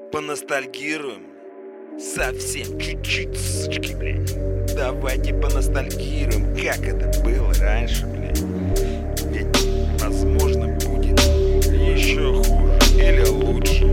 Поностальгируем. Совсем чуть-чуть, сучки, блядь. Давайте поностальгируем, как это было раньше, блядь. Ведь, возможно, будет еще хуже или лучше.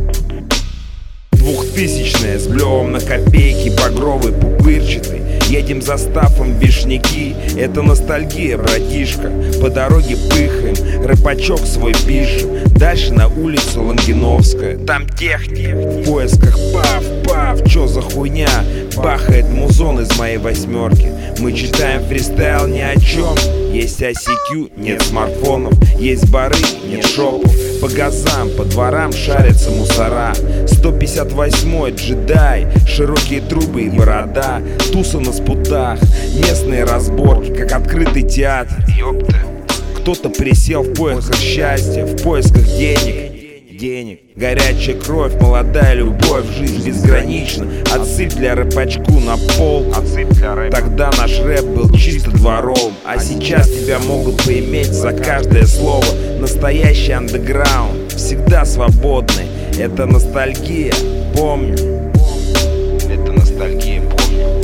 2000-е с блевом на копейки, багровый, пупырчатый. Едем за стафом вишняки. Это ностальгия, братишка. По дороге пыхаем, рэпачок свой пишем. Дальше на улицу Логиновская. Там техник в поисках пав, чё за хуйня? Бахает музон из моей восьмерки. Мы читаем фристайл ни о чем. Есть ICQ, нет смартфонов. Есть бары, нет шопов. По газам, по дворам шарятся мусора. 158-й джедай, широкие трубы и борода. Туса на спутах, местные разборки, как открытый театр. Ёпта. Кто-то присел в поисках счастья, в поисках денег. Горячая кровь, молодая любовь, жизнь безгранична. Отсыпь для рэпачку на пол. Тогда наш рэп был чисто дворовым, а сейчас тебя могут поиметь за каждое слово. Настоящий андеграунд, всегда свободный. Это ностальгия, помню. Это ностальгия, помню.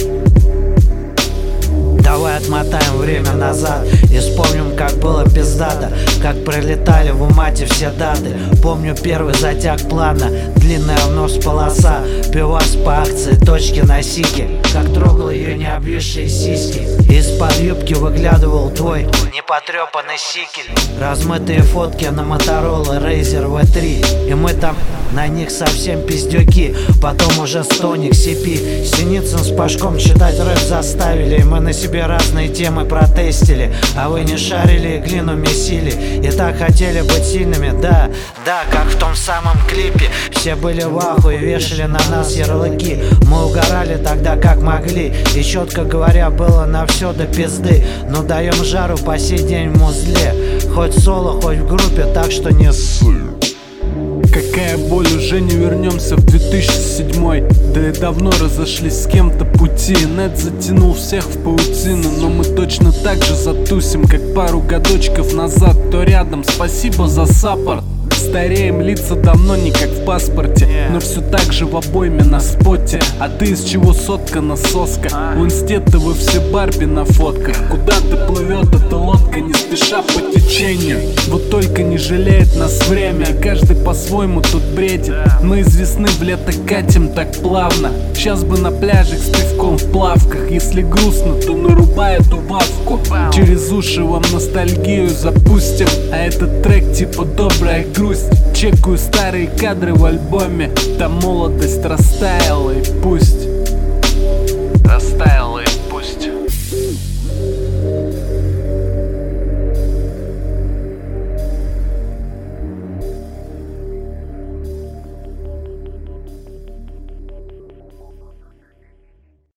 Давай отмотаем время назад и вспомним, как было пиздато, как пролетали в умате все даты. Помню первый затяг плана, длинная в нос полоса, пивас по акции, точки на сике, как трогал ее необвисшие сиськи. Из-под юбки выглядывал твой непотрепанный сикель. Размытые фотки на Motorola Razr V3, и мы там на них совсем пиздюки. Потом уже Стоник, CP, Синицын с Пашком читать рэп заставили. И мы на себе разные темы протестили, а вы не шарили и глину месили. И так хотели быть сильными, да, как в том самом клипе. Все были в ахуе, вешали на нас ярлыки. Мы угорали тогда как могли, и четко говоря было на все до пизды. Но даем жару по сей день в музле, хоть соло, хоть в группе, так что не ссы. Какая боль, уже не вернемся в 2007. Да и давно разошлись с кем-то пути. Нет затянул всех в паутину, но мы точно так же затусим, как пару годочков назад. Кто рядом, спасибо за саппорт. Стареем, лица давно не как в паспорте, но все так же в обойме на споте. А ты из чего соткана соска? В инсте-то вы все Барби на фотках. Куда-то плывет эта лодка, не спеша по течению. Вот только не жалеет нас время, и каждый по-своему тут бредит. Мы из весны в лето катим так плавно. Сейчас бы на пляжик с пивком в плавках. Если грустно, то нарубай эту бабку. Через уши вам ностальгию запустим, а этот трек типа добрая грусть. Чекаю старые кадры в альбоме, там молодость растаяла, и пусть